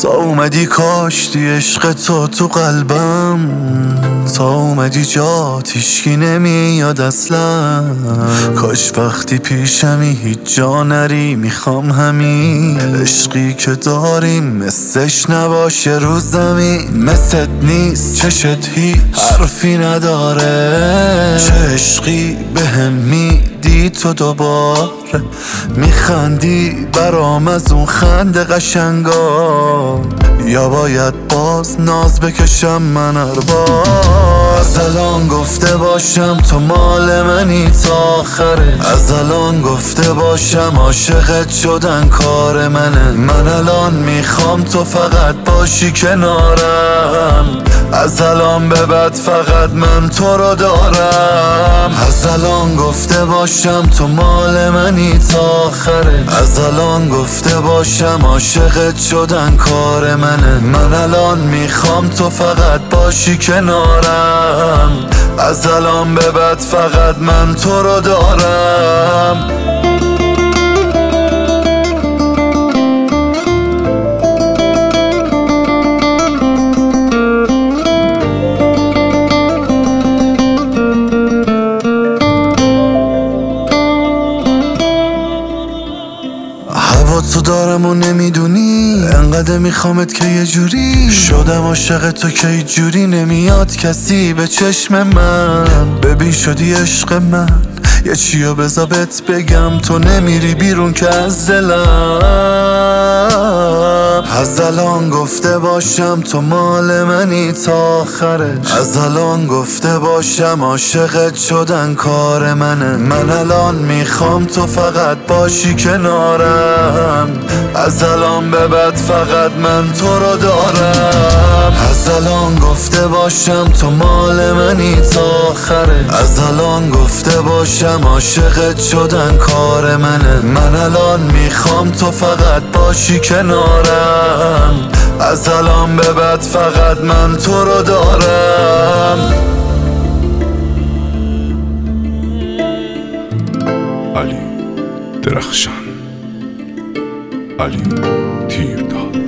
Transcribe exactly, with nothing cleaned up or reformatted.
تا اومدی کاشتی عشق تو تو قلبم، تا اومدی جات هیچکی نمیاد اصلا. کاش وقتی پیشمی هیچ جا نری، میخوام همین عشقی که داریم مثلش نباشه رو زمین. مثلت نیست چشت هیچ حرفی نداره، چه عشقی بهم میدی تو دوباره. میخندی برام از اون خنده قشنگا، یا باید باز ناز بکشم من هر بار. از الان گفته باشم تو مال منی تا آخره، از الان گفته باشم عاشقت شدن کار منه. من الان میخوام تو فقط باشی کنارم، از الان به بعد فقط من تو رو دارم. از الان گفته باشم تو مال منی تا آخره، از الان گفته باشم عاشقت شدن کار منه. من الان میخوام تو فقط باشی کنارم، از الان به بعد فقط من تو رو دارم. تو دارم و نمیدونی انقدر میخوامت که یه جوری شدم عاشق تو که یه جوری نمیاد کسی به چشم من. ببین شدی عشق من، یه چیو بذار بهت بگم، تو نمیری بیرون که از دلم. از الان گفته باشم تو مال منی تا آخره، از الان گفته باشم عاشقت شدن کار منه. من الان میخوام تو فقط باشی کنارم، از الان به بعد فقط من تو رو دارم. از الان گفته باشم تو مال منی تا آخره، از الان گفته باشم عاشقت شدن کار منه. من الان میخوام تو فقط باشی کنارم، از الان به بعد فقط من تو رو دارم. علی درخشان، علی تیرداد.